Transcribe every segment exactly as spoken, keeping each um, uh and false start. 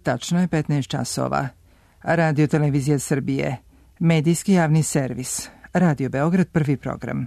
tačno je petnaest časova. Radio Televizija Srbije, medijski javni servis, Radio Beograd, prvi program.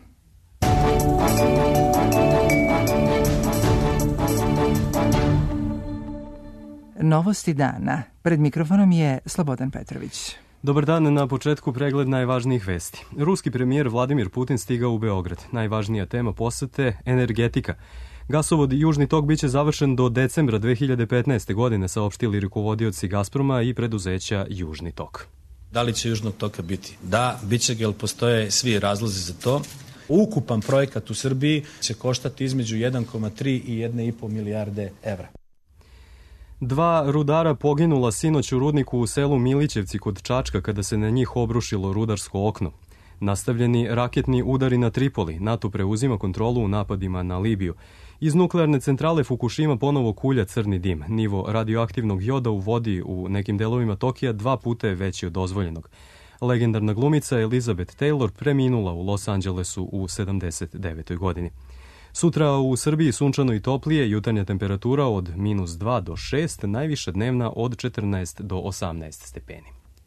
Novosti dana. Pred mikrofonom je Slobodan Petrović. Dobar dan, na početku pregled najvažnijih vesti. Ruski premijer Vladimir Putin stigao u Beograd. Najvažnija tema posete – energetika. Gasovod Južni tok biće završen do decembra dve hiljade petnaeste. godine, saopštili rukovodioci Gazproma i preduzeća Južni tok. Da li će Južnog toka biti? Da, bit će ga, jer postoje svi razlozi za to. Ukupan projekat u Srbiji će koštati između jedan zarez tri i jedna zarez pet milijarde evra. Dva rudara poginula sinoć u rudniku u selu Milićevci kod Čačka kada se na njih obrušilo rudarsko okno. Nastavljeni raketni udari na Tripoli. NATO preuzima kontrolu u napadima na Libiju. Iz nuklearne centrale Fukushima ponovo kulja crni dim. Nivo radioaktivnog joda u vodi u nekim delovima Tokija dva puta je veći od dozvoljenog. Legendarna glumica Elizabeth Taylor preminula u Los Angelesu u sedamdeset devetoj. godini. Sutra u Srbiji sunčano i toplije, jutarnja temperatura od minus dva do šest, najviša dnevna od četrnaest do osamnaest stepeni.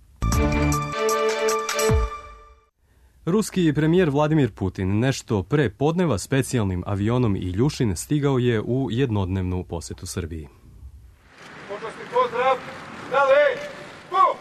Ruski premijer Vladimir Putin nešto pre podneva specijalnim avionom Iljušin stigao je u jednodnevnu posetu Srbiji. Počasni pozdrav, dalej, pum!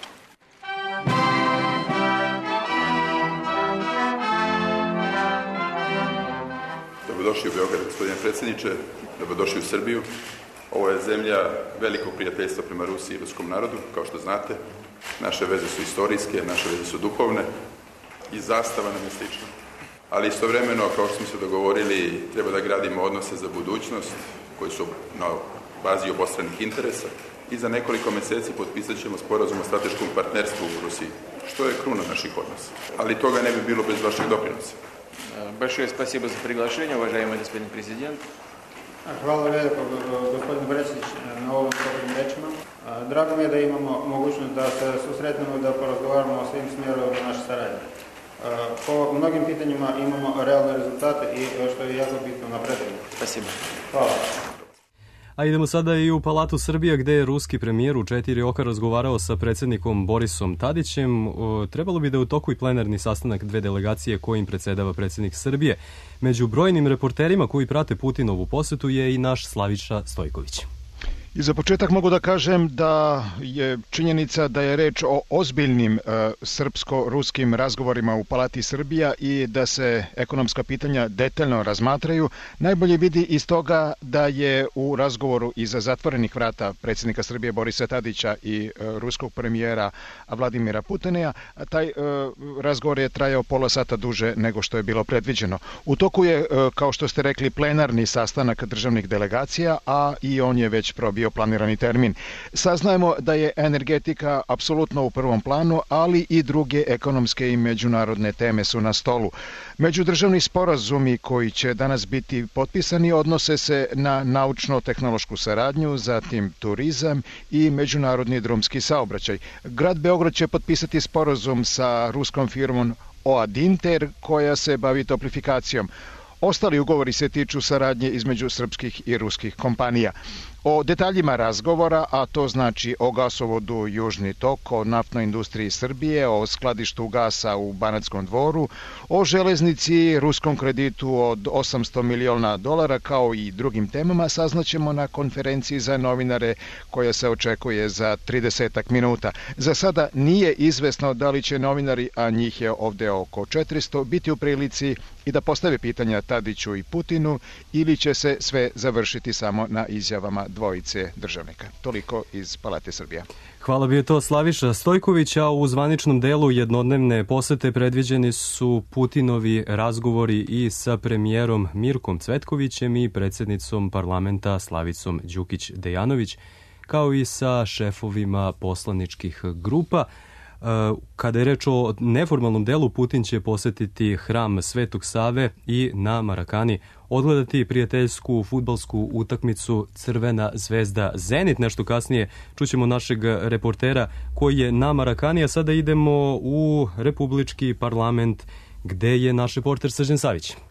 Dobrodošli u Beograd, gospodine predsjedniče, dobrodošli u Srbiju. Ovo je zemlja velikog prijateljstva prema Rusiji i ruskom narodu, kao što znate. Naše veze su istorijske, naše veze su duhovne i zastava nam je slična. Ali istovremeno, kao što smo se dogovorili, treba da gradimo odnose za budućnost koji su na bazi obostranih interesa i za nekoliko meseci potpisat ćemo sporazum o strateškom partnerstvu u Rusiji, što je kruna naših odnosa. Ali toga ne bi bilo bez vašeg doprinosa. Большое спасибо за приглашение, уважаемый господин президент. Hvala lijepo, gospodine predsjedniče, na ovom dobrim rečima. Drago mi je da imamo mogućnost da se susretnemo i da porazgovaramo o svim smjerovima naše saradnje. Po mnogim pitanjima imamo realne rezultate i što je jako bitno napredujemo. Спасибо. Hvala. A idemo sada i u Palatu Srbija, gde je ruski premijer u četiri oka razgovarao sa predsjednikom Borisom Tadićem. Trebalo bi da u toku i plenarni sastanak dve delegacije kojim predsedava predsjednik Srbije. Među brojnim reporterima koji prate Putinovu posetu je i naš Slaviša Stojković. I za početak mogu da kažem da je činjenica da je reč o ozbiljnim e, srpsko-ruskim razgovorima u Palati Srbija i da se ekonomska pitanja detaljno razmatraju, najbolje vidi iz toga da je u razgovoru iza zatvorenih vrata predsjednika Srbije Borisa Tadića i e, ruskog premijera Vladimira Putina, taj e, razgovor je trajao pola sata duže nego što je bilo predviđeno. U toku je, e, kao što ste rekli, plenarni sastanak državnih delegacija, a i on je već probio planirani termin. Saznajemo da je energetika apsolutno u prvom planu, ali i druge ekonomske i međunarodne teme su na stolu. Međudržavni sporazumi koji će danas biti potpisani odnose se na naučno-tehnološku saradnju, zatim turizam i međunarodni drumski saobraćaj. Grad Beograd će potpisati sporazum sa ruskom firmom O A Dinter koja se bavi toplifikacijom. Ostali ugovori se tiču saradnje između srpskih i ruskih kompanija. O detaljima razgovora, a to znači o gasovodu Južni tok, o naftnoj industriji Srbije, o skladištu gasa u Banatskom dvoru, o železnici, ruskom kreditu od osamsto miliona dolara, kao i drugim temama, saznaćemo na konferenciji za novinare koja se očekuje za tridesetak minuta. Za sada nije izvesno da li će novinari, a njih je ovde oko četiristo, biti u prilici i da postave pitanja Tadiću i Putinu, ili će se sve završiti samo na izjavama dvojice državnika. Toliko iz Palate Srbija. Hvala, bio to Slaviša Stojković, a u zvaničnom delu jednodnevne posete predviđeni su Putinovi razgovori i sa premijerom Mirkom Cvetkovićem i predsjednicom parlamenta Slavicom Đukić-Dejanović, kao i sa šefovima poslaničkih grupa. Kada je reč o neformalnom delu, Putin će posetiti hram Svetog Save i na Marakani odgledati prijateljsku fudbalsku utakmicu Crvena zvezda Zenit. Nešto kasnije čućemo našeg reportera koji je na Marakani, a sada idemo u Republički parlament gde je naš reporter Srđan Savić.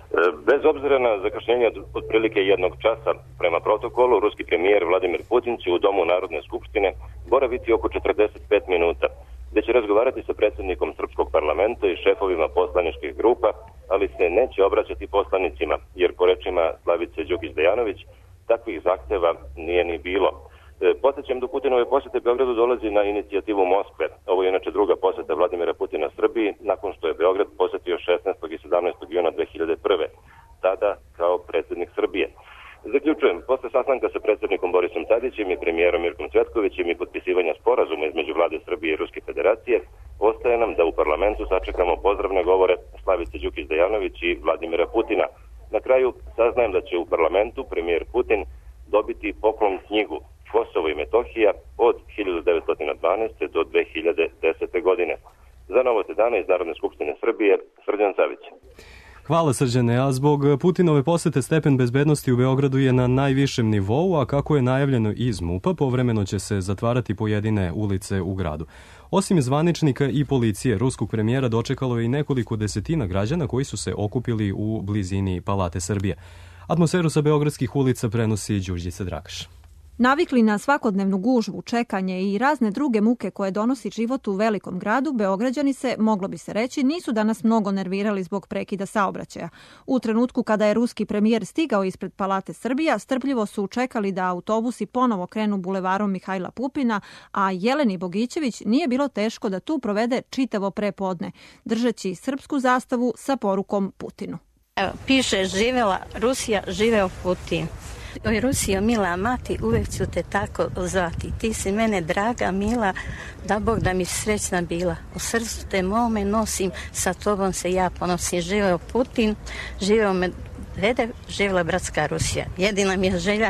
Bez obzira na zakašnjenje od otprilike jednog časa prema protokolu, ruski premijer Vladimir Putin će u Domu Narodne skupštine boraviti oko četrdeset pet minuta, gde će razgovarati sa predsjednikom Srpskog parlamenta i šefovima poslaničkih grupa, ali se neće obraćati poslanicima, jer po rečima Slavice Đukić-Dejanović takvih zahteva nije ni bilo. Podsjećam da Putinove posjete Beogradu dolazi na inicijativu Moskve. Ovo je inače druga posjeta Vladimira Putina Srbiji, nakon što je Beograd posjetio šesnaestog i sedamnaestog juna dve hiljade prve. Tada kao predsjednik Srbije. Zaključujem, posle sastanka sa predsjednikom Borisom Tadićem i premijerom Mirkom Cvetkovićem i potpisivanja sporazuma između vlade Srbije i Ruske federacije, ostaje nam da u parlamentu sačekamo pozdravne govore Slavice Đukić-Dejanović i Vladimira Putina. Na kraju saznajem da će u parlamentu premijer Putin dobiti poklon knjigu Kosovo i Metohija od hiljadu devetsto dvanaeste. do dve hiljade desete. godine. Za Novosti dana iz Narodne skupštine Srbije, Srđan Savić. Hvala Srđane, a zbog Putinove posete stepen bezbednosti u Beogradu je na najvišem nivou, a kako je najavljeno iz MUP-a, povremeno će se zatvarati pojedine ulice u gradu. Osim zvaničnika i policije, ruskog premijera dočekalo je i nekoliko desetina građana koji su se okupili u blizini Palate Srbije. Atmosferu sa beogradskih ulica prenosi Đurđica Dragaš. Navikli na svakodnevnu gužvu, čekanje i razne druge muke koje donosi život u velikom gradu, Beograđani se, moglo bi se reći, nisu danas mnogo nervirali zbog prekida saobraćaja. U trenutku kada je ruski premijer stigao ispred Palate Srbija, strpljivo su čekali da autobusi ponovo krenu bulevarom Mihajla Pupina, a Jeleni Bogićević nije bilo teško da tu provede čitavo prepodne, držeći srpsku zastavu sa porukom Putinu. Evo, piše živela Rusija, živeo Putin. Oj, Rusijo, mila mati, uvek ću te tako zvati. Ti si mene draga, mila, da Bog da mi srećna bila. U srcu te mome nosim, sa tobom se ja ponosim. Živeo Putin, živeo Medvedev, živela bratska Rusija. Jedina mi je želja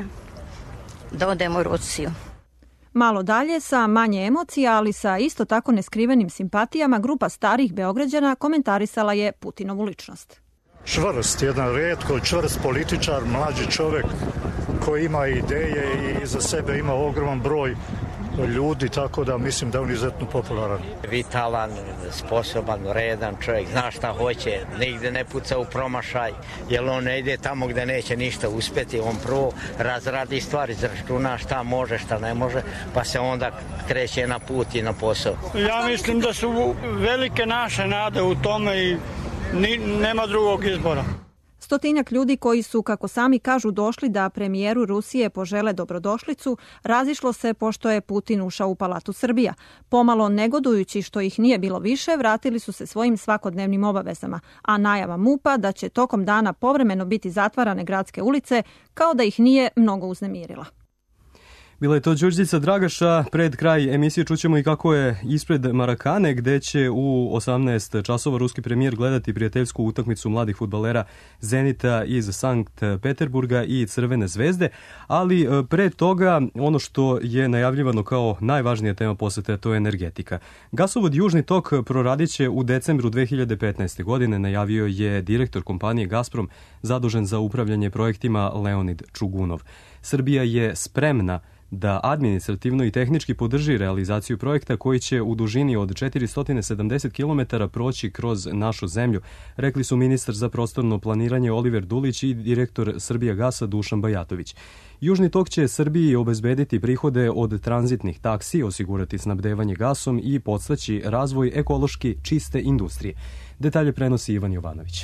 da odem u Rusiju. Malo dalje, sa manje emocija, ali sa isto tako neskrivenim simpatijama, grupa starih Beograđana komentarisala je Putinovu ličnost. Čvrst, jedan rijetko čvrst političar, mlađi čovjek koji ima ideje i iza sebe ima ogroman broj ljudi, tako da mislim da je on izuzetno popularan. Vitalan, sposoban, redan čovjek, zna šta hoće, nigde ne puca u promašaj, jer on ne ide tamo gde neće ništa uspjeti, on prvo razradi stvari, zračuna šta može, šta ne može, pa se onda kreće na put i na posao. Ja mislim da su velike naše nade u tome i Ni, nema drugog izbora. Stotinjak ljudi koji su, kako sami kažu, došli da premijeru Rusije požele dobrodošlicu, razišlo se pošto je Putin ušao u Palatu Srbija. Pomalo negodujući što ih nije bilo više, vratili su se svojim svakodnevnim obavezama, a najava MUP-a da će tokom dana povremeno biti zatvarane gradske ulice, kao da ih nije mnogo uznemirila. Bila je to Đurđica Dragaša. Pred kraj emisije čućemo i kako je ispred Marakane, gde će u osamnaest časova ruski premijer gledati prijateljsku utakmicu mladih fudbalera Zenita iz Sankt Peterburga i Crvene zvezde, ali pre toga ono što je najavljivano kao najvažnija tema posete, to je energetika. Gasovod Južni tok proradit će u decembru dve hiljade petnaeste. godine, najavio je direktor kompanije Gazprom zadužen za upravljanje projektima Leonid Čugunov. Srbija je spremna da administrativno i tehnički podrži realizaciju projekta koji će u dužini od četiristo sedamdeset kilometara proći kroz našu zemlju, rekli su ministar za prostorno planiranje Oliver Dulić i direktor Srbijagasa Dušan Bajatović. Južni tok će Srbiji obezbediti prihode od tranzitnih taksi, osigurati snabdevanje gasom i podstaći razvoj ekološki čiste industrije. Detalje prenosi Ivan Jovanović.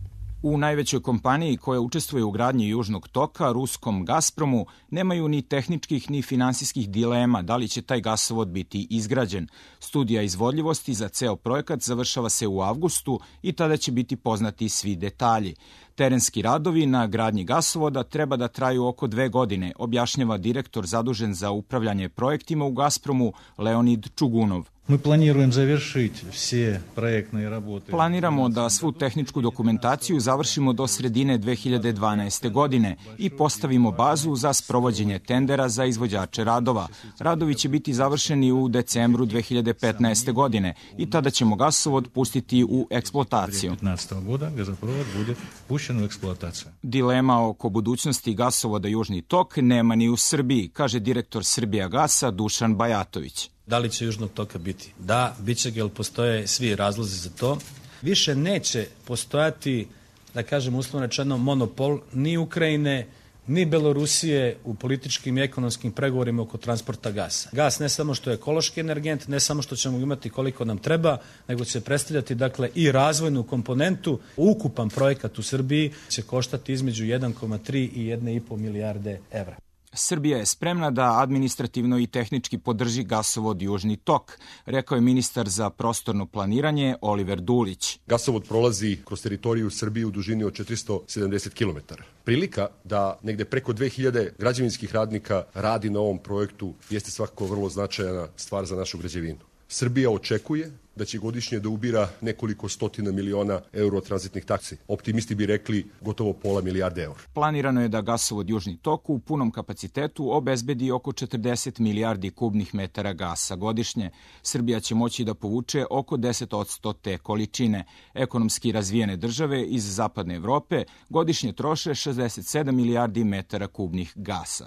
U najvećoj kompaniji koja učestvuje u gradnji Južnog toka, ruskom Gazpromu, nemaju ni tehničkih ni finansijskih dilema da li će taj gasovod biti izgrađen. Studija izvodljivosti za ceo projekat završava se u avgustu i tada će biti poznati svi detalji. Terenski radovi na gradnji gasovoda treba da traju oko dve godine, objašnjava direktor zadužen za upravljanje projektima u Gazpromu Leonid Čugunov. Mi planiramo završiti sve projektne работы. Planiramo da svu tehničku dokumentaciju završimo do sredine dve hiljade dvanaeste. godine i postavimo bazu za sprovođenje tendera za izvođače radova. Radovi će biti završeni u decembru dve hiljade petnaeste. godine i tada ćemo gasovod pustiti u eksploataciju. Dilema oko budućnosti gasovoda Južni tok nema ni u Srbiji, kaže direktor Srbijagasa Dušan Bajatović. Da li će Južnog toka biti? Da, bit će ga, jer postoje svi razlozi za to. Više neće postojati da kažem uslovno rečeno, monopol ni Ukrajine, ni Belorusije u političkim i ekonomskim pregovorima oko transporta gasa. Gas ne samo što je ekološki energent, ne samo što ćemo imati koliko nam treba, nego će predstavljati dakle i razvojnu komponentu. Ukupan projekat u Srbiji će koštati između jedan zarez tri i jedna zarez pet milijarde evra. Srbija je spremna da administrativno i tehnički podrži gasovod Južni tok, rekao je ministar za prostorno planiranje Oliver Dulić. Gasovod prolazi kroz teritoriju Srbije u dužini od četiristo sedamdeset kilometara. Prilika da negde preko dve hiljade građevinskih radnika radi na ovom projektu jeste svakako vrlo značajna stvar za našu građevinu. Srbija očekuje da će godišnje da ubira nekoliko stotina miliona euro tranzitnih taksi. Optimisti bi rekli gotovo pola milijarde eura. Planirano je da gasovod Južni tok u punom kapacitetu obezbedi oko četrdeset milijardi kubnih metara gasa godišnje. Srbija će moći da povuče oko deset posto te količine. Ekonomski razvijene države iz zapadne Evrope godišnje troše šezdeset sedam milijardi metara kubnih gasa.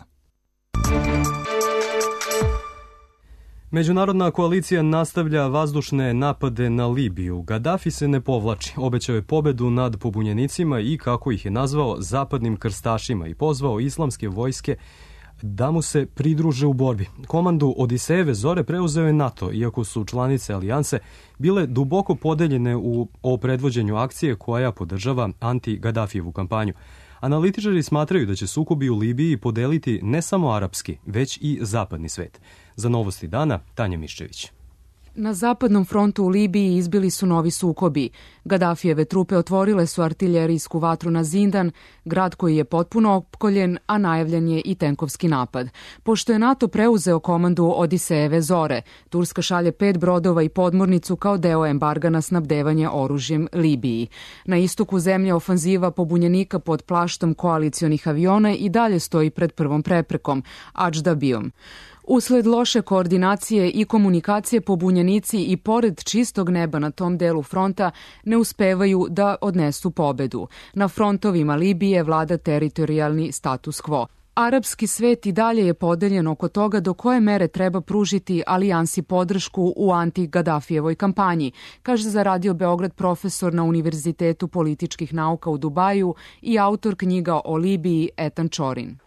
Međunarodna koalicija nastavlja vazdušne napade na Libiju. Gadafi se ne povlači, obećao je pobedu nad pobunjenicima i, kako ih je nazvao, zapadnim krstašima i pozvao islamske vojske da mu se pridruže u borbi. Komandu Odisejeve zore preuzeo je NATO, iako su članice alijanse bile duboko podeljene u, o predvođenju akcije koja podržava anti-Gadafijevu kampanju. Analitičari smatraju da će sukobi u Libiji podeliti ne samo arapski, već i zapadni svet. Za Novosti dana, Tanja Miščević. Na zapadnom frontu u Libiji izbili su novi sukobi. Gadafijeve trupe otvorile su artiljerijsku vatru na Zindan, grad koji je potpuno opkoljen, a najavljen je i tenkovski napad. Pošto je NATO preuzeo komandu Odisejeve zore, Turska šalje pet brodova i podmornicu kao deo embarga na snabdevanje oružjem Libiji. Na istoku zemlje ofanziva pobunjenika pod plaštom koalicionih aviona i dalje stoji pred prvom preprekom, Adždabijom. Usled loše koordinacije i komunikacije pobunjenici i pored čistog neba na tom delu fronta ne uspevaju da odnesu pobedu. Na frontovima Libije vlada teritorijalni status quo. Arapski svet i dalje je podeljen oko toga do koje mere treba pružiti alijansi podršku u anti-Gadafijevoj kampanji, kaže za Radio Beograd profesor na Univerzitetu političkih nauka u Dubaju i autor knjiga o Libiji Etan Čorin.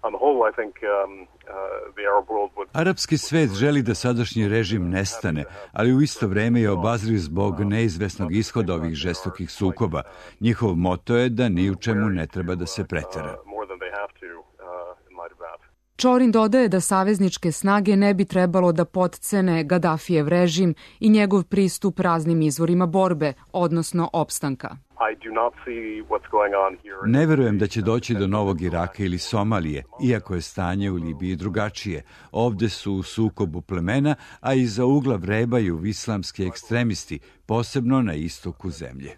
Arapski svet želi da sadašnji režim nestane, ali u isto vreme je obazriv zbog neizvesnog ishoda ovih žestokih sukoba. Njihov moto je da ni u čemu ne treba da se pretera. Čorin dodaje da savezničke snage ne bi trebalo da potcene Gadafijev režim i njegov pristup raznim izvorima borbe, odnosno opstanka. Ne verujem da će doći do Novog Iraka ili Somalije, iako je stanje u Libiji drugačije. Ovde su u sukobu plemena, a iza ugla vrebaju islamski ekstremisti, posebno na istoku zemlje.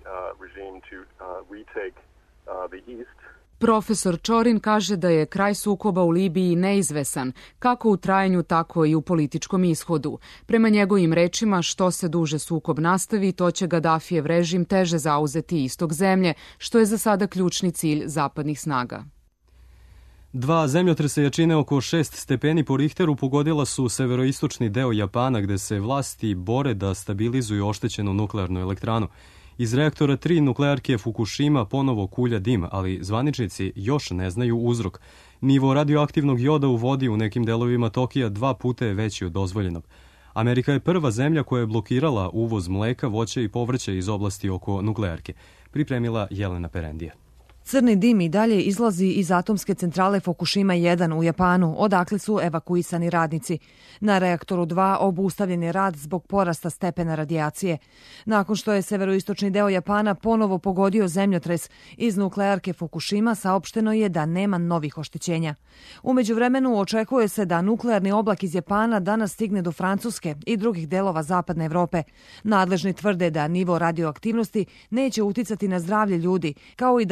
Profesor Čorin kaže da je kraj sukoba u Libiji neizvesan, kako u trajanju, tako i u političkom ishodu. Prema njegovim rečima, što se duže sukob nastavi, to će Gadafijev režim teže zauzeti istok zemlje, što je za sada ključni cilj zapadnih snaga. Dva zemljotresa jačine oko šest stepeni po Richteru pogodila su severoistočni deo Japana, gde se vlasti bore da stabilizuju oštećenu nuklearnu elektranu. Iz reaktora tri nuklearke Fukushima ponovo kulja dim, ali zvaničnici još ne znaju uzrok. Nivo radioaktivnog joda u vodi u nekim delovima Tokija dva puta je veći od dozvoljenog. Amerika je prva zemlja koja je blokirala uvoz mleka, voća i povrća iz oblasti oko nuklearke. Pripremila Jelena Perendija. Crni dim i dalje izlazi iz atomske centrale Fukushima jedan u Japanu, odakle su evakuisani radnici. Na reaktoru dva obustavljen je rad zbog porasta stepena radijacije. Nakon što je severoistočni deo Japana ponovo pogodio zemljotres iz nuklearke Fukushima, saopšteno je da nema novih oštećenja. U međuvremenu očekuje se da nuklearni oblak iz Japana danas stigne do Francuske i drugih delova zapadne Evrope. Nadležni tvrde da nivo radioaktivnosti neće uticati na zdravlje ljudi, kao i da namirnice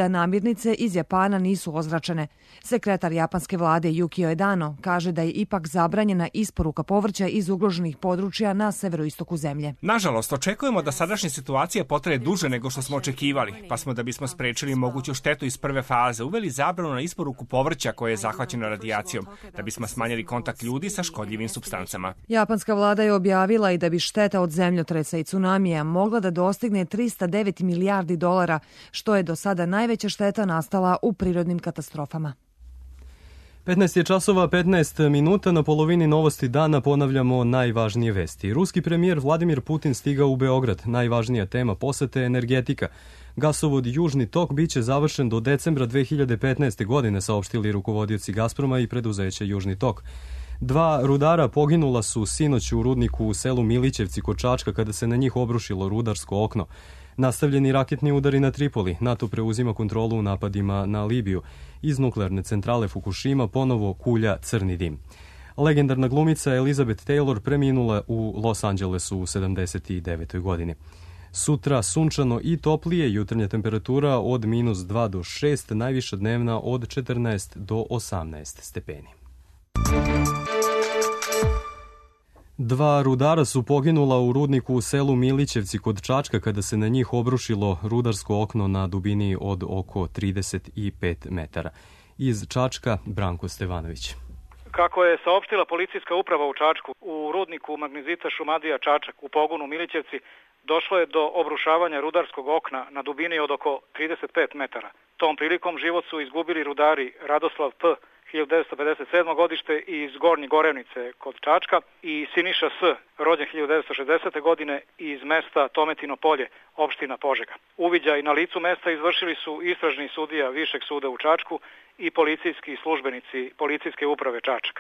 namirnice iz Japana nisu ozračene. Sekretar japanske vlade Yukio Edano kaže da je ipak zabranjena isporuka povrća iz ugroženih područja na severoistoku zemlje. Nažalost, očekujemo da sadašnja situacija potraje duže nego što smo očekivali, pa smo da bismo sprečili moguću štetu iz prve faze uveli zabranu na isporuku povrća koje je zahvaćeno radijacijom, da bismo smanjili kontakt ljudi sa škodljivim supstancama. Japanska vlada je objavila i da bi šteta od zemljotresa i tsunamija mogla da dostigne trista devet milijardi dolara, što je do sada najveća šteta nastala u prirodnim katastrofama. petnaest je časova petnaest minuta, na polovini Novosti dana ponavljamo najvažnije vesti. Ruski premijer Vladimir Putin stigao u Beograd. Najvažnija tema posete je energetika. Gasovod Južni tok biće završen do decembra dve hiljade petnaeste. godine, saopštili rukovodioci Gazproma i preduzeća Južni tok. Dva rudara poginula su sinoć u rudniku u selu Milićevci kod Čačka kada se na njih obrušilo rudarsko okno. Nastavljeni raketni udari na Tripoli. NATO preuzima kontrolu u napadima na Libiju. Iz nuklearne centrale Fukushima ponovo kulja crni dim. Legendarna glumica Elizabeth Taylor preminula u Los Angelesu u sedamdeset devetoj. godini. Sutra sunčano i toplije, jutarnja temperatura od minus dva do šest, najviša dnevna od četrnaest do osamnaest stepeni. Dva rudara su poginula u rudniku u selu Milićevci kod Čačka kada se na njih obrušilo rudarsko okno na dubini od oko trideset pet metara. Iz Čačka, Branko Stevanović. Kako je saopštila policijska uprava u Čačku, u rudniku magnezita Šumadija Čačak u pogonu Milićevci došlo je do obrušavanja rudarskog okna na dubini od oko trideset pet metara. Tom prilikom život su izgubili rudari Radoslav P. hiljadu devetsto pedeset sedmo. godište iz Gornje Gorevnice kod Čačka i Siniša S. rođen hiljadu devetsto šezdesete. godine iz mesta Tometino Polje, opština Požega. Uviđaj na licu mesta izvršili su istražni sudija Višeg suda u Čačku i policijski službenici Policijske uprave Čačak.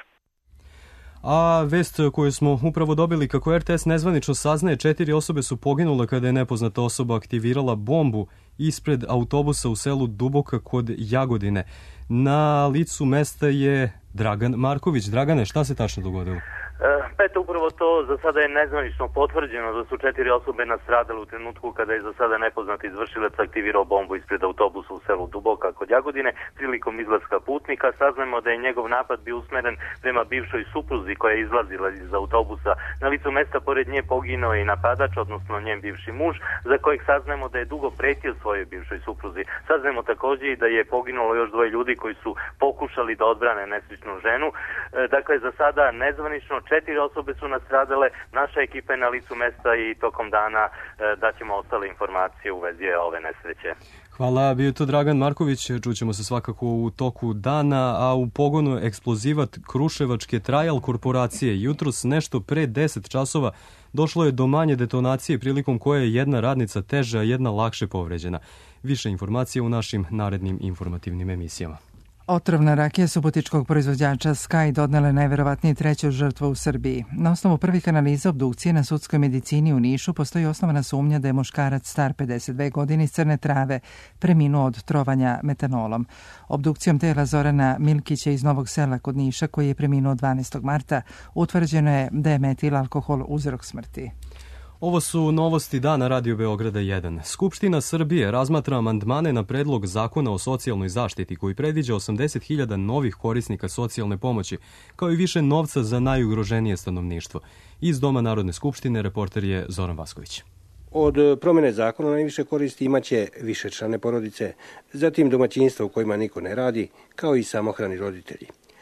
A vest koju smo upravo dobili kako er te es nezvanično saznaje, četiri osobe su poginule kada je nepoznata osoba aktivirala bombu ispred autobusa u selu Duboka kod Jagodine. Na licu mesta je Dragan Marković. Dragane, šta se tačno dogodilo? Eto, upravo to za sada je nezvanično potvrđeno da su četiri osobe nastradale u trenutku kada je za sada nepoznati izvršilac aktivirao bombu ispred autobusa u selu Duboka kod Jagodine. Prilikom izlaska putnika saznajemo da je njegov napad bio usmeren prema bivšoj supruzi koja je izlazila iz autobusa. Na licu mesta pored nje poginuo je i napadač, odnosno njen bivši muž, za kojeg saznajemo da je dugo pretio svojoj bivšoj supruzi. Saznajemo također i da je poginulo još dvoje ljudi koji su pokušali da odbrane nesrećnu ženu. Dakle, za sada nezvanično četiri osobe su nastradale, naša ekipa je na licu mesta i tokom dana e, daćemo ostale informacije u vezi ove nesreće. Hvala, bio to Dragan Marković, čućemo se svakako u toku dana, a u pogonu je eksplozivat Kruševačke Trajal korporacije. Jutros nešto pre deset časova došlo je do manje detonacije prilikom koje je jedna radnica teže, a jedna lakše povređena. Više informacije u našim narednim informativnim emisijama. Otrovna rakija subotičkog proizvođača Sky dodnela je najverovatnije treću žrtvu u Srbiji. Na osnovu prvih analiza obdukcije na sudskoj medicini u Nišu postoji osnovana sumnja da je muškarac star pedeset dve godine iz Crne Trave preminuo od trovanja metanolom. Obdukcijom tela Zorana Milkića iz Novog Sela kod Niša, koji je preminuo dvanaestog marta, utvrđeno je da je metil alkohol uzrok smrti. Ovo su novosti dana Radio Beograda jedan. Skupština Srbije razmatra amandmane na predlog zakona o socijalnoj zaštiti koji predviđa osamdeset hiljada novih korisnika socijalne pomoći, kao i više novca za najugroženije stanovništvo. Iz Doma Narodne skupštine reporter je Zoran Vasković. Od promjene zakona najviše koristi imaće višečlane porodice, zatim domaćinstva u kojima niko ne radi, kao i samohrani roditelji.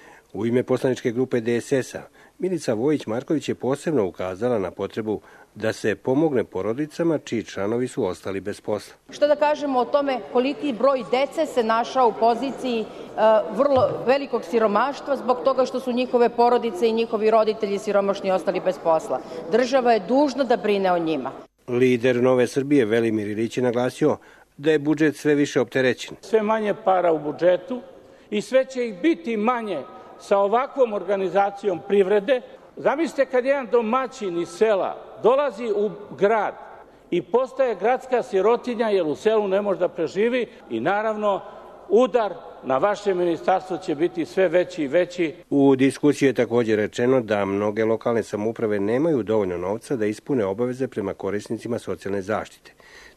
U ime poslaničke grupe de es es a Milica Vojić-Marković je posebno ukazala na potrebu da se pomogne porodicama čiji članovi su ostali bez posla. Što da kažemo o tome koliki broj dece se našao u poziciji uh, vrlo velikog siromaštva zbog toga što su njihove porodice i njihovi roditelji siromašni ostali bez posla. Država je dužna da brine o njima. Lider Nove Srbije Velimir Ilić je naglasio da je budžet sve više opterećen. Sve manje para u budžetu i sve će ih biti manje sa ovakvom organizacijom privrede. Zamislite kad jedan domaćin iz sela dolazi u grad i postaje gradska sirotinja jer u selu ne može da preživi i naravno udar na vaše ministarstvo će biti sve veći i veći. U diskusiji je također rečeno da mnoge lokalne samouprave nemaju dovoljno novca da ispune obaveze prema korisnicima socijalne zaštite.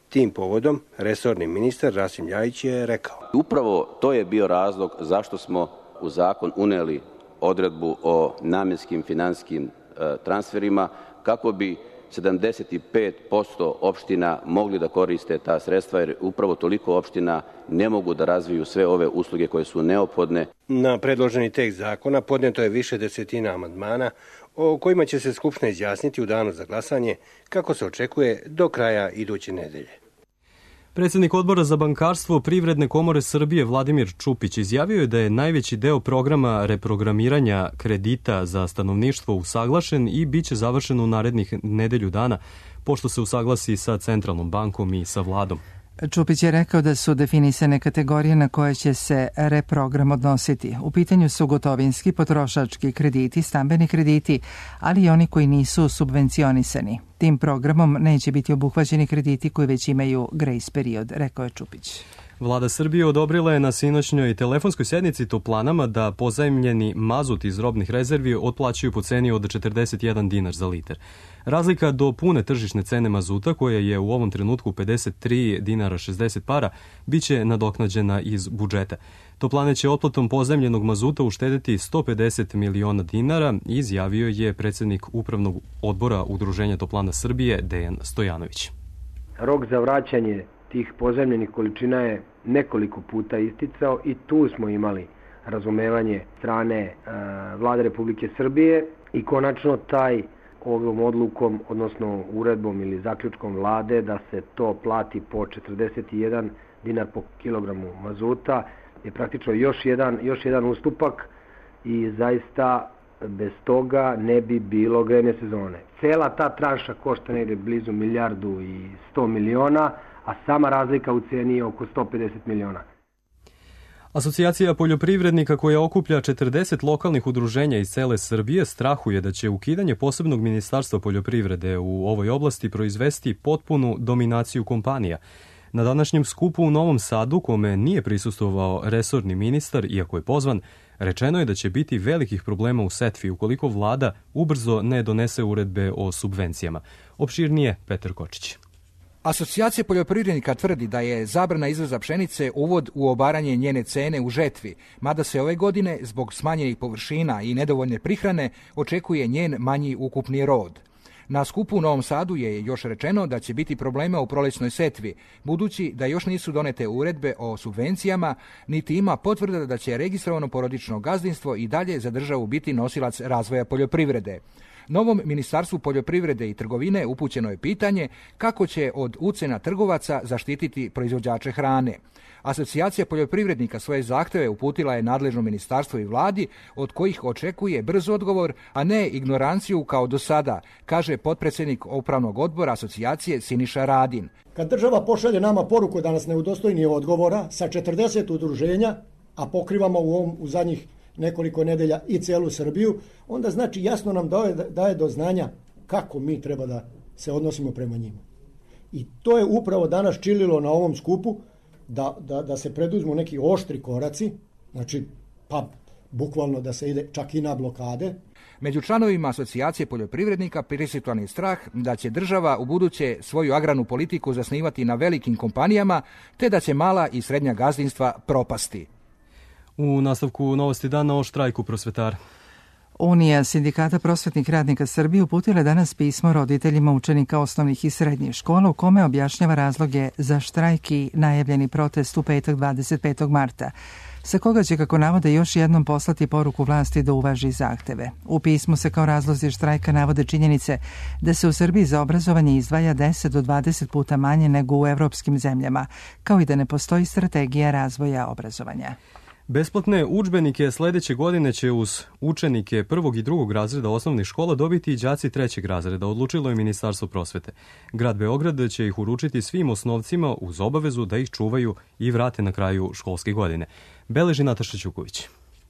Tim povodom resorni ministar Rasim Ljajić je rekao. Upravo to je bio razlog zašto smo u zakon uneli odredbu o namjenskim finansijskim e, transferima kako bi sedamdeset pet posto opština mogli da koriste ta sredstva, jer upravo toliko opština ne mogu da razviju sve ove usluge koje su neophodne. Na predloženi tekst zakona podneto je više desetina amandmana o kojima će se Skupština izjasniti u danu za glasanje, kako se očekuje do kraja iduće nedelje. Predsjednik Odbora za bankarstvo Privredne komore Srbije Vladimir Čupić izjavio je da je najveći deo programa reprogramiranja kredita za stanovništvo usaglašen i bit će završen u narednih nedelju dana, pošto se usaglasi sa Centralnom bankom i sa vladom. Čupić je rekao da su definisane kategorije na koje će se reprogram odnositi. U pitanju su gotovinski, potrošački krediti, stambeni krediti, ali i oni koji nisu subvencionisani. Tim programom neće biti obuhvaćeni krediti koji već imaju grace period, rekao je Čupić. Vlada Srbije odobrila je na sinoćnjoj telefonskoj sjednici toplanama da pozajmljeni mazut iz robnih rezervi otplaćuju po ceni od četrdeset jedan dinar za litar. Razlika do pune tržišne cene mazuta, koja je u ovom trenutku pedeset tri dinara šezdeset para, bit će nadoknađena iz budžeta. Toplane će otplatom pozajmljenog mazuta uštedeti sto pedeset miliona dinara, izjavio je predsjednik Upravnog odbora Udruženja toplana Srbije Dejan Stojanović. Rok za vraćanje tih pozajmljenih količina je nekoliko puta isticao i tu smo imali razumevanje strane e, Vlade Republike Srbije i konačno taj ovom odlukom, odnosno uredbom ili zaključkom Vlade da se to plati po četrdeset jedan dinar po kilogramu mazuta je praktično još jedan, još jedan ustupak i zaista bez toga ne bi bilo grejne sezone. Cela ta tranša košta negde blizu milijardu i sto miliona, a sama razlika u ceni je oko sto pedeset miliona. Asocijacija poljoprivrednika koja okuplja četrdeset lokalnih udruženja iz cele Srbije strahuje da će ukidanje posebnog ministarstva poljoprivrede u ovoj oblasti proizvesti potpunu dominaciju kompanija. Na današnjem skupu u Novom Sadu, kome nije prisustvovao resorni ministar, iako je pozvan, rečeno je da će biti velikih problema u setvi ukoliko vlada ubrzo ne donese uredbe o subvencijama. Opširnije Petar Kočić. Asocijacija poljoprivrednika tvrdi da je zabrana izvoza pšenice uvod u obaranje njene cene u žetvi, mada se ove godine zbog smanjenih površina i nedovoljne prihrane očekuje njen manji ukupni rod. Na skupu u Novom Sadu je još rečeno da će biti problema u prolećnoj setvi, budući da još nisu donete uredbe o subvencijama, niti ima potvrda da će registrovano porodično gazdinstvo i dalje za državu biti nosilac razvoja poljoprivrede. Novom Ministarstvu poljoprivrede i trgovine upućeno je pitanje kako će od ucena trgovaca zaštititi proizvođače hrane. Asocijacija poljoprivrednika svoje zahteve uputila je nadležno ministarstvo i vladi, od kojih očekuje brz odgovor, a ne ignoranciju kao do sada, kaže potpredsjednik Upravnog odbora asocijacije Siniša Radin. Kad država pošalje nama poruku da nas ne udostojni odgovora sa četrdeset udruženja, a pokrivamo u, ovom, u zadnjih nekoliko nedelja i celu Srbiju, onda znači jasno nam daje, daje do znanja kako mi treba da se odnosimo prema njima. I to je upravo danas čililo na ovom skupu, da, da, da se preduzmu neki oštri koraci, znači pa bukvalno da se ide čak i na blokade. Među članovima asocijacije poljoprivrednika prisutvan je strah da će država u buduće svoju agrarnu politiku zasnivati na velikim kompanijama, te da će mala i srednja gazdinstva propasti. U nastavku Novosti dana o štrajku prosvetara. Unija sindikata prosvetnih radnika Srbije uputila danas pismo roditeljima učenika osnovnih i srednjih škola u kome objašnjava razloge za štrajk i najavljeni protest u petak dvadeset petog marta, sa koga će, kako navode, još jednom poslati poruku vlasti da uvaži zahteve. U pismu se kao razlozi štrajka navode činjenice da se u Srbiji za obrazovanje izdvaja deset do dvadeset puta manje nego u evropskim zemljama, kao i da ne postoji strategija razvoja obrazovanja. Besplatne udžbenike sledeće godine će uz učenike prvog i drugog razreda osnovnih škola dobiti i đaci trećeg razreda, odlučilo je Ministarstvo prosvete. Grad Beograd će ih uručiti svim osnovcima uz obavezu da ih čuvaju i vrate na kraju školske godine. Beleži Nataša Ćuković.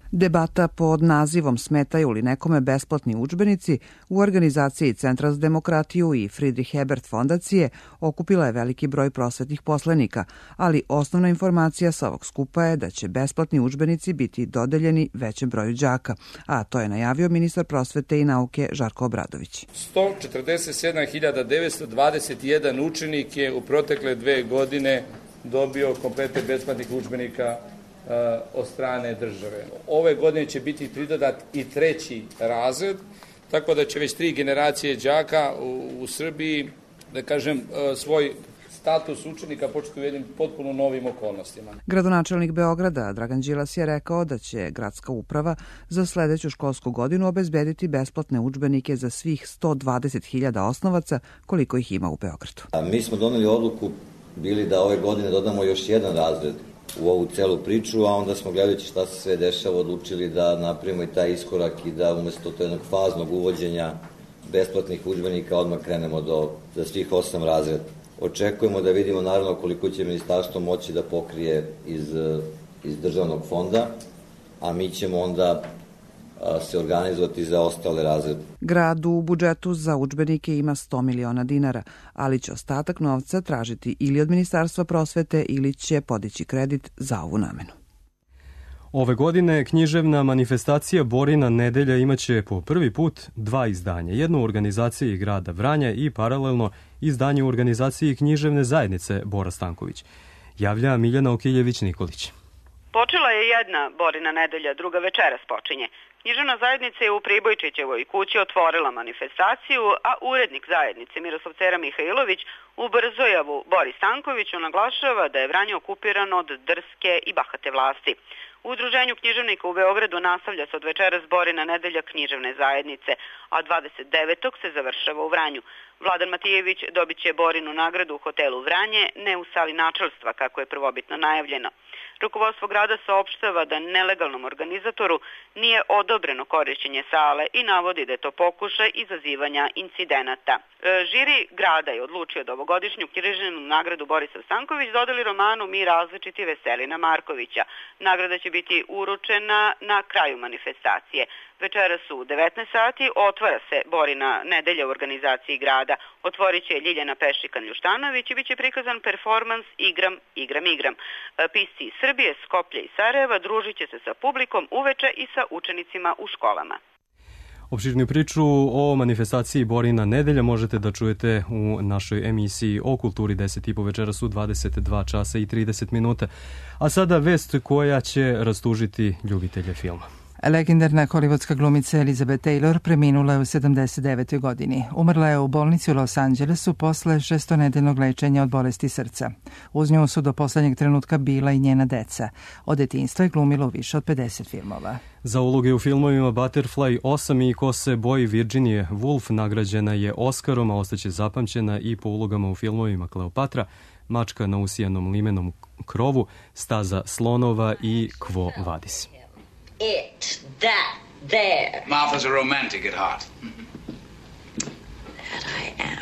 Debata pod nazivom Smetaju li nekome besplatni udžbenici u organizaciji Centra za demokratiju i Friedrich Ebert fondacije okupila je veliki broj prosvetnih poslenika, ali osnovna informacija sa ovog skupa je da će besplatni udžbenici biti dodeljeni većem broju đaka, a to je najavio ministar prosvete i nauke Žarko Obradović. sto četrdeset sedam hiljada devetsto dvadeset jedan učenik je u protekle dve godine dobio komplete besplatnih udžbenika od strane države. Ove godine će biti pridodat i treći razred, tako da će već tri generacije đaka u, u Srbiji, da kažem, svoj status učenika početi u jednim potpuno novim okolnostima. Gradonačelnik Beograda Dragan Đilas je rekao da će gradska uprava za sledeću školsku godinu obezbediti besplatne udžbenike za svih sto dvadeset hiljada osnovaca koliko ih ima u Beogradu. A mi smo doneli odluku bili da ove godine dodamo još jedan razred u ovu celu priču, a onda smo gledajući šta se sve dešava odlučili da napravimo i taj iskorak i da umesto to jednog faznog uvođenja besplatnih udžbenika odmah krenemo do, za svih osam razreda. Očekujemo da vidimo naravno koliko će ministarstvo moći da pokrije iz, iz državnog fonda, a mi ćemo onda se organizovati za ostale razrede. Grad u budžetu za udžbenike ima sto miliona dinara, ali će ostatak novca tražiti ili od Ministarstva prosvete ili će podići kredit za ovu namenu. Ove godine književna manifestacija Borina nedelja imaće po prvi put dva izdanja. Jedno u organizaciji grada Vranja i paralelno izdanje u organizaciji književne zajednice Bora Stanković. Javlja Miljana Okiljević-Nikolić. Počela je jedna Borina nedelja, druga večeras počinje. Književna zajednica je u Pribojčićevoj kući otvorila manifestaciju, a urednik zajednice Miroslav Cera Mihajlović u Brzojavu Boris Stankoviću naglašava da je Vranje okupirano od drske i bahate vlasti. U Udruženju književnika u Beogradu nastavlja se od večeras Borina nedelja književne zajednice, a dvadeset devetog se završava u Vranju. Vladan Matijević dobit će Borinu nagradu u hotelu Vranje, ne u sali načelstva, kako je prvobitno najavljeno. Rukovodstvo grada saopštava da nelegalnom organizatoru nije odobreno korišćenje sale i navodi da je to pokušaj izazivanja incidenata. E, žiri grada je odlučio da ovogodišnju književnu nagradu Borisa Stanković dodeli romanu Mi različiti Veselina Markovića. Nagrada će biti uručena na kraju manifestacije. Večeras u devetnaest sati otvara se Borina nedelja u organizaciji grada. Otvorit će Ljiljana Pešikan-Ljuštanović i bit će prikazan performans Igram, igram, igram. Pisci iz Srbije, Skoplja i Sarajeva družit će se sa publikom uveče i sa učenicima u školama. Opširniju priču o manifestaciji Borina nedelja možete da čujete u našoj emisiji o kulturi deset i po večeras u dvadeset dva časa i trideset minuta. A sada vest koja će rastužiti ljubitelje filma. Legendarna hollywoodska glumica Elizabeth Taylor preminula je u sedamdeset devetoj godini. Umrla je u bolnici u Los Angelesu posle šestonedeljnog lečenja od bolesti srca. Uz nju su do poslednjeg trenutka bila i njena deca. Od detinjstva je glumila u više od pedeset filmova. Za uloge u filmovima Butterfly osam i Ko se boji Virginie Woolf nagrađena je Oskarom, a ostaće zapamćena i po ulogama u filmovima Kleopatra, Mačka na usijanom limenom krovu, Staza slonova i Quo vadis. It, that, there. Martha's a romantic at heart. That I am.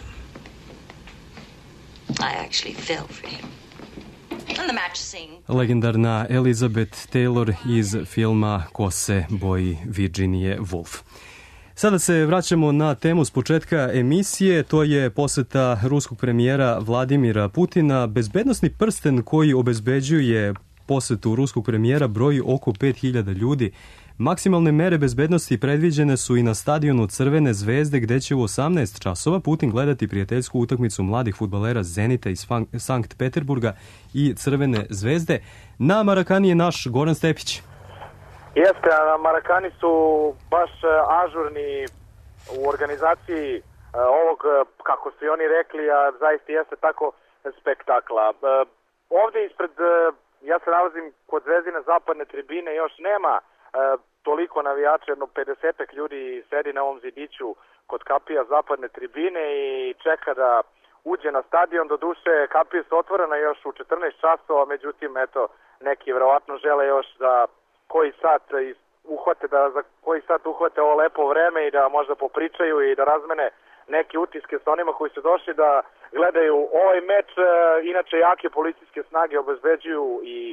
I actually fell for him. And the match scene. Legendarna Elizabeth Taylor iz filma Ko se boji Virginie Woolf. Sada se vraćamo na temu s početka emisije, to je poseta ruskog premijera Vladimira Putina. Bezbednosni prsten koji obezbeđuje posetu ruskog premijera broji oko pet hiljada ljudi. Maksimalne mere bezbednosti predviđene su i na stadionu Crvene zvezde gde će u osamnaest časova Putin gledati prijateljsku utakmicu mladih fudbalera Zenita iz Sankt Peterburga i Crvene zvezde. Na Marakani je naš Goran Stepić. Jeste, a Marakani su baš ažurni u organizaciji ovog, kako su i oni rekli, a zaista jeste tako spektakla. Ovde ispred, ja se nalazim kod Zvezdine zapadne tribine, još nema toliko navijača, jedno pedesetak ljudi sedi na ovom zidiću kod kapija zapadne tribine i čeka da uđe na stadion. Do duše, kapije su otvorene još u četrnaest časova, međutim, eto, neki verovatno žele još da koji sat uhvate, da za koji sat uhvate ovo lepo vreme i da možda popričaju i da razmene neke utiske sa onima koji su došli da gledaju ovaj meč. Inače, jake policijske snage obezbeđuju i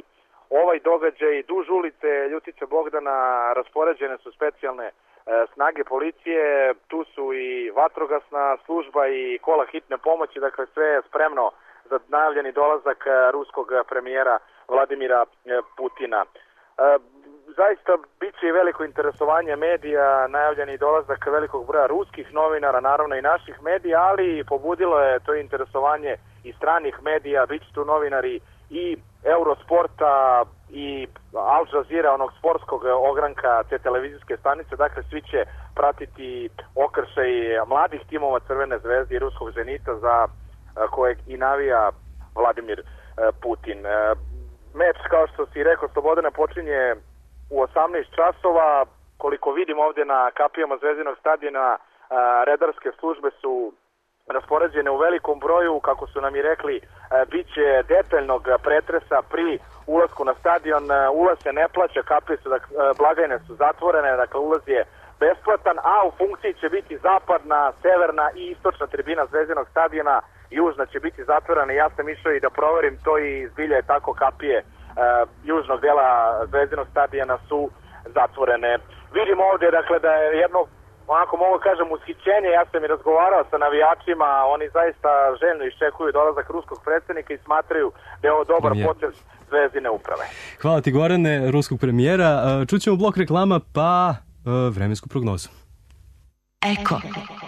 ovaj događaj duž ulice Ljutice Bogdana raspoređene su specijalne snage policije, tu su i vatrogasna služba i kola hitne pomoći, dakle sve je spremno za najavljeni dolazak ruskog premijera Vladimira Putina. Zaista bit će i veliko interesovanje medija, najavljeni dolazak velikog broja ruskih novinara, naravno i naših medija, ali pobudilo je to interesovanje i stranih medija, bit će tu novinari i Eurosporta i Al Jazeera, onog sportskog ogranka te televizijske stanice, dakle svi će pratiti okršaj mladih timova Crvene zvezde i ruskog Zenita za kojeg i navija Vladimir Putin. Meč, kao što si rekao, Slobodana, počinje u osamnaest časova. Koliko vidim ovdje na kapijama Zvezdinog stadiona, redarske službe su raspoređene u velikom broju, kako su nam i rekli, bit će detaljnog pretresa pri ulasku na stadion. Ulaz se ne plaća, kapije su, blagajne su zatvorene, dakle ulaz je besplatan, a u funkciji će biti zapadna, severna i istočna tribina Zvezdinog stadiona, južna će biti zatvorena. Ja sam išao i da proverim to i zbilja je tako, kapije južnog dela Zvezdinog stadiona su zatvorene. Vidimo ovdje, dakle, da je jedno, onako mogu kažem, ushićenje. Ja sam i razgovarao sa navijačima, oni zaista željno iščekuju dolazak ruskog predsjednika i smatraju da je ovo dobar potez Zvezdine uprave. Hvala ti, Gorane, ruskog premijera. Čućemo blok reklama, pa vremensku prognozu. Eko.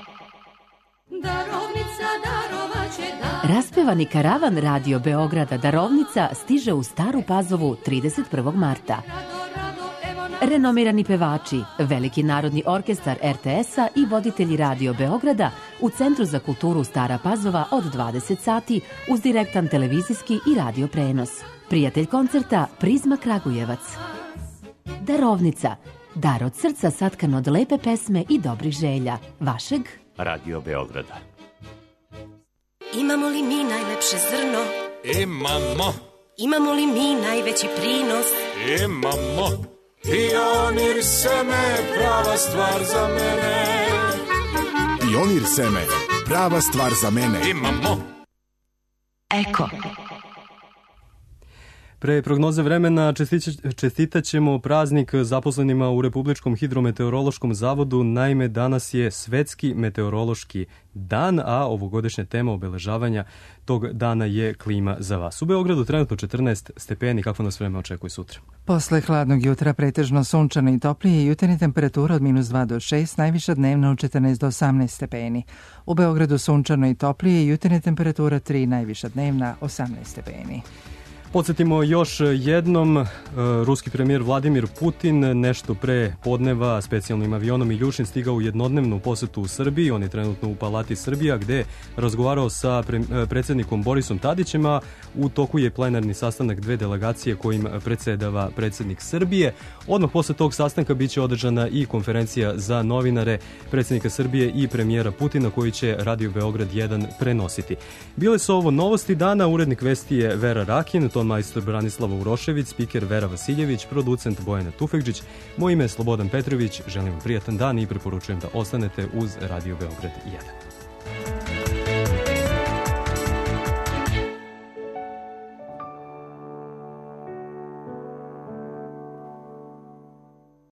Raspevani karavan Radio Beograda Darovnica stiže u Staru Pazovu trideset prvog marta. Renomirani pevači, Veliki narodni orkestar er te es-a i voditelji Radio Beograda u Centru za kulturu Stara Pazova od dvadeset sati uz direktan televizijski i radio prenos. Prijatelj koncerta Prizma Kragujevac. Darovnica, dar od srca satkan od lepe pesme i dobrih želja. Vašeg Radio Beograda. Imamo li mi najlepše zrno? Imamo. Imamo li mi najveći prinos? Imamo. Pionir seme, prava stvar za mene. Pionir seme, prava stvar za mene. Imamo. Eko. Pre prognoze vremena čestitat ćemo praznik zaposlenima u Republičkom hidrometeorološkom zavodu. Naime, danas je Svetski meteorološki dan, a ovogodišnja tema obeležavanja tog dana je klima za vas. U Beogradu trenutno četrnaest stepeni. Kako nas vreme očekuje sutra? Posle hladnog jutra pretežno sunčano i toplije, jutarnja temperatura od minus dva do šest, najviša dnevna od četrnaest do osamnaest stepeni. U Beogradu sunčano i toplije, jutarnja temperatura tri, najviša dnevna osamnaest stepeni. Podsjetimo još jednom, ruski premijer Vladimir Putin nešto pre podneva specijalnim avionom Iljušin stigao u jednodnevnu posetu u Srbiji. On je trenutno u Palati Srbija gde je razgovarao sa predsjednikom Borisom Tadićem, a u toku je plenarni sastanak dve delegacije kojim predsjedava predsjednik Srbije. Odmah posle tog sastanka biće održana i konferencija za novinare predsjednika Srbije i premijera Putina koji će Radio Beograd jedan prenositi. Bile su ovo novosti dana, urednik vesti je Vera Rakin, ton majstor Branislava Urošević, spiker Vera Vasiljević, producent Bojana Tufekđić. Moje ime je Slobodan Petrović, želim vam prijatan dan i preporučujem da ostanete uz Radio Beograd jedan.